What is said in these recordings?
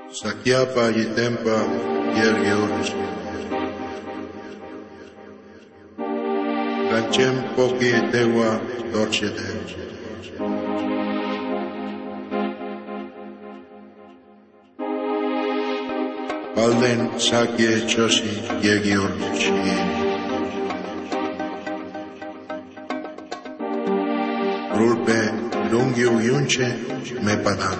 Sakyapa yitempa yergiurus. Ganchem poki tewa torchete. Alden sakye chosi yergiurus. Rulpe lungiu yunche me padam.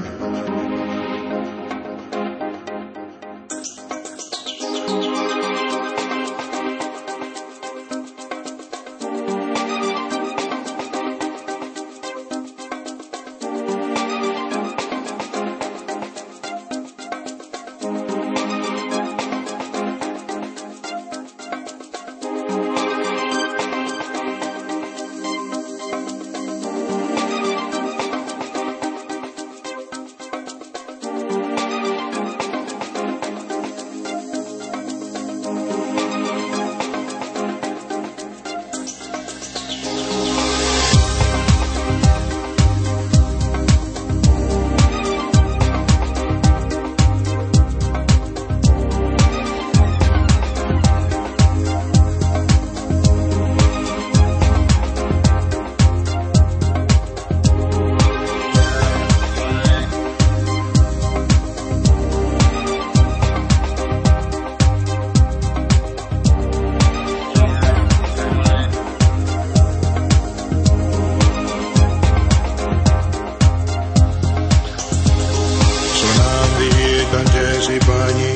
Si bagni,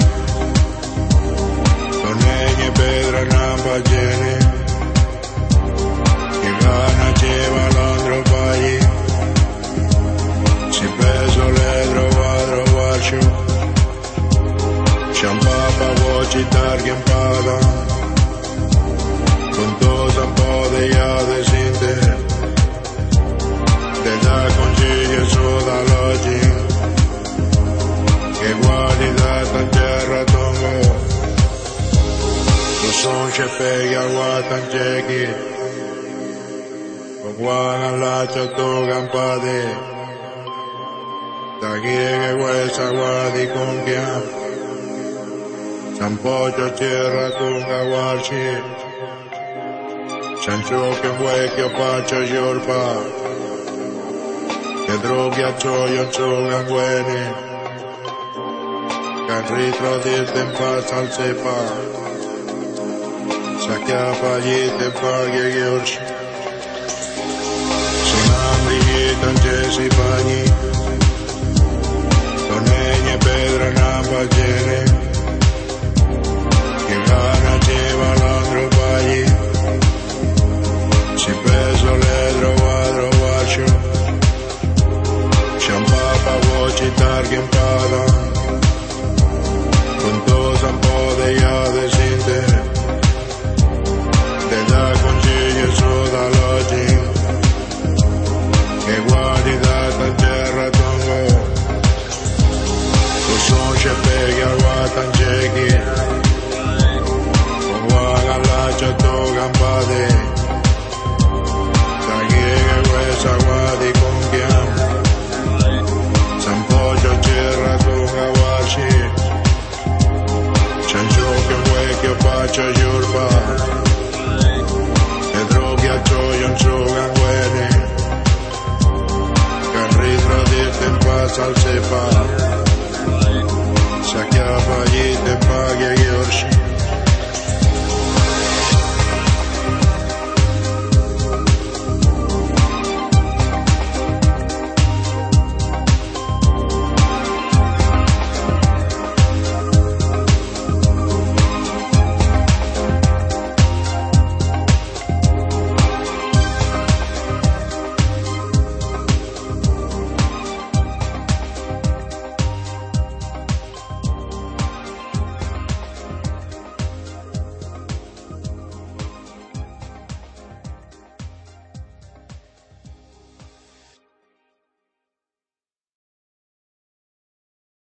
tonegna e pedra rampa gene, che gana ceva l'andro pagli, si peso ledro vadro vacio, champapa voci targhi in pada, con tosa un po' de iade sinte, de da consiglio su dall'oggi, che guardi da terra tongo, lo son c'è pega guatan ciechi, con guana la ciotto campade, da chi che questa guardi con chiam, Sampoggio terra tunga guarci, Sancio che vuoi che faccia giorpa, che droghi a gioia gioia guene, ritro dirte in paz al sepa, Sakyapa yite paghe giorci, sonamri yitan jesi bagni, tonegna e pedra nampa gene, che gana ceva l'andro pagli, si peso ledro vadro vacio, champapa voci targhi in pada, con tosa un po' de iade sinte, te da consiglio su dall'oggi, che guardi da terra tongo, lo son c'è peghi al guatan ciechi, con guaga la ciotto campade, da chi che questa guardi con chiam, Sampoggio terra tunga guarci, Sancio che vuoi che faccia giorba, e droghi a gioia non gioia guene, che ritro dirte in paz al sepa, Sakyapa yite paghe giorci.